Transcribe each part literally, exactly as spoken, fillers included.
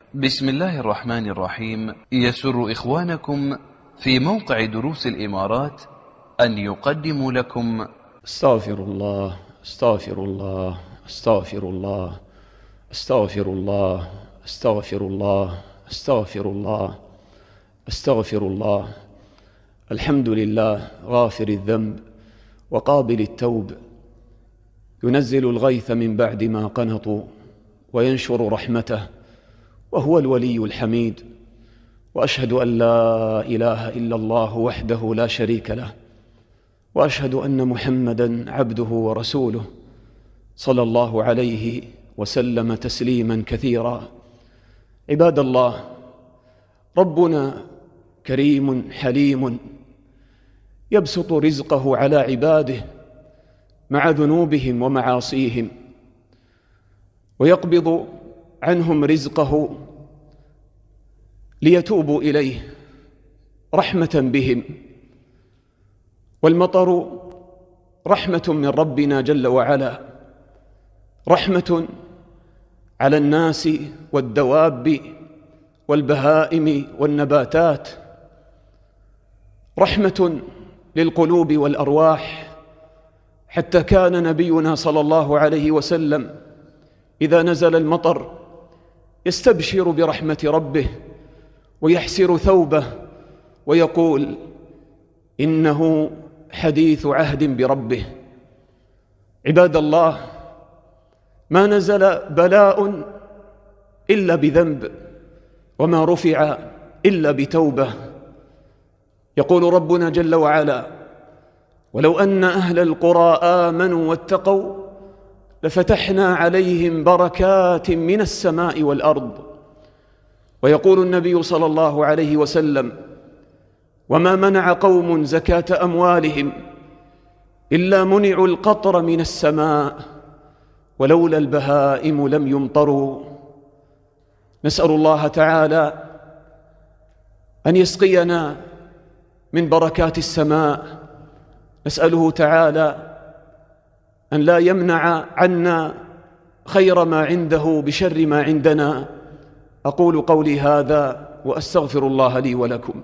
بسم الله الرحمن الرحيم. يسر إخوانكم في موقع دروس الإمارات أن يقدموا لكم استغفر الله استغفر الله استغفر الله استغفر الله استغفر الله استغفر الله استغفر الله. الحمد لله غافر الذنب وقابل التوب، ينزل الغيث من بعد ما قنطوا وينشر رحمته، وهو الولي الحميد. وأشهد أن لا إله إلا الله وحده لا شريك له، وأشهد أن محمدًا عبده ورسوله صلى الله عليه وسلم تسليمًا كثيرا. عباد الله، ربنا كريم حليم يبسط رزقه على عباده مع ذنوبهم ومعاصيهم، ويقبض عنهم رزقه ليتوبوا إليه رحمة بهم. والمطر رحمة من ربنا جل وعلا، رحمة على الناس والدواب والبهائم والنباتات، رحمة للقلوب والأرواح، حتى كان نبينا صلى الله عليه وسلم إذا نزل المطر يستبشر برحمة ربه ويحسر ثوبه ويقول إنه حديث عهد بربه. عباد الله، ما نزل بلاء إلا بذنب، وما رفع إلا بتوبة. يقول ربنا جل وعلا: ولو أن أهل القرى آمنوا واتقوا لفتحنا عليهم بركات من السماء والأرض. ويقول النبي صلى الله عليه وسلم: وما منع قوم زكاة أموالهم إلا منعوا القطر من السماء ولولا البهائم لم يمطروا. نسأل الله تعالى أن يسقينا من بركات السماء، نسأله تعالى أن لا يمنع عنا خير ما عنده بشر ما عندنا. أقول قولي هذا وأستغفر الله لي ولكم.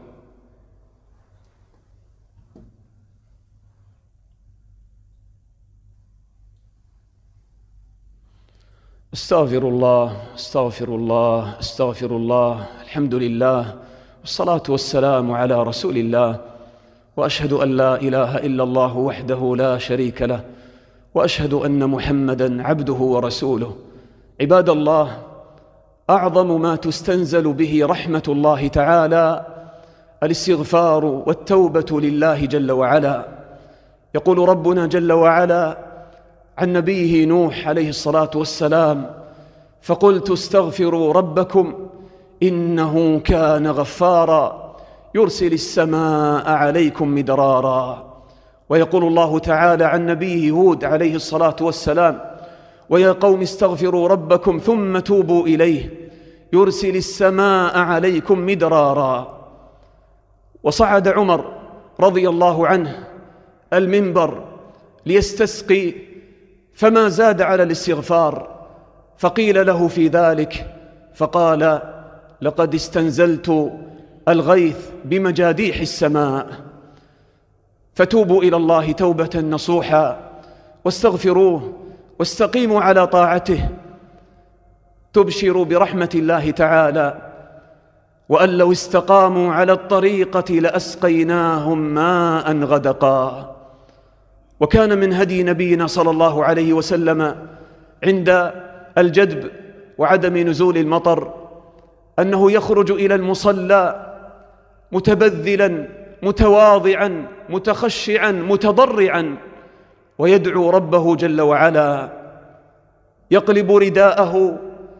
استغفر الله استغفر الله استغفر الله. الحمد لله والصلاة والسلام على رسول الله، وأشهد أن لا إله إلا الله وحده لا شريك له، وأشهد أن محمدًا عبده ورسوله. عباد الله، أعظم ما تستنزل به رحمة الله تعالى الاستغفار والتوبة لله جل وعلا. يقول ربنا جل وعلا عن نبيه نوح عليه الصلاة والسلام: فقلت استغفروا ربكم إنه كان غفارا يرسل السماء عليكم مدرارا. ويقول الله تعالى عن نبيه هود عليه الصلاة والسلام: ويا قوم استغفروا ربكم ثم توبوا إليه يرسل السماء عليكم مدرارا. وصعد عمر رضي الله عنه المنبر ليستسقي، فما زاد على الاستغفار، فقيل له في ذلك فقال: لقد استنزلت الغيث بمجاديح السماء. فتوبوا إلى الله توبة نصوحا واستغفروه واستقيموا على طاعته، تبشروا برحمة الله تعالى. وأن لو استقاموا على الطريقة لأسقيناهم ماء غدقا. وكان من هدي نبينا صلى الله عليه وسلم عند الجدب وعدم نزول المطر أنه يخرج إلى المصلى متبذلا متواضعا متخشعا متضرعا، ويدعو ربه جل وعلا، يقلب رداءه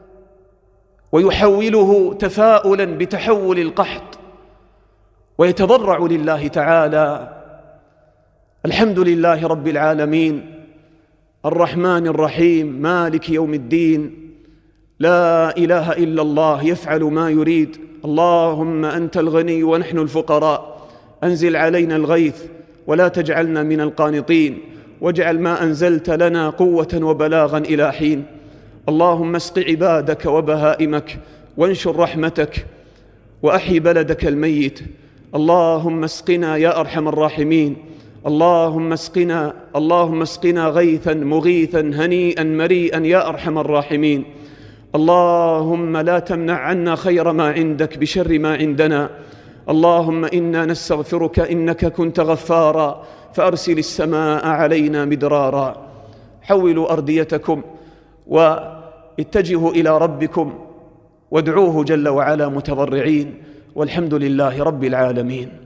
ويحوله تفاؤلا بتحول القحط، ويتضرع لله تعالى: الحمد لله رب العالمين الرحمن الرحيم مالك يوم الدين، لا إله إلا الله يفعل ما يريد، اللهم أنت الغني ونحن الفقراء، أنزل علينا الغيث ولا تجعلنا من القانطين، واجعل ما أنزلت لنا قوة وبلاغا إلى حين. اللهم اسق عبادك وبهائمك وانشر رحمتك وأحي بلدك الميت. اللهم اسقنا يا أرحم الراحمين. اللهم اسقنا اللهم اسقنا غيثا مغيثا هنيئا مريئا يا أرحم الراحمين. اللهم لا تمنع عنا خير ما عندك بشر ما عندنا. اللهم إنا نستغفرك إنك كنت غفارا فأرسل السماء علينا مدرارا. حولوا أرديتكم واتجهوا إلى ربكم وادعوه جل وعلا متضرعين، والحمد لله رب العالمين.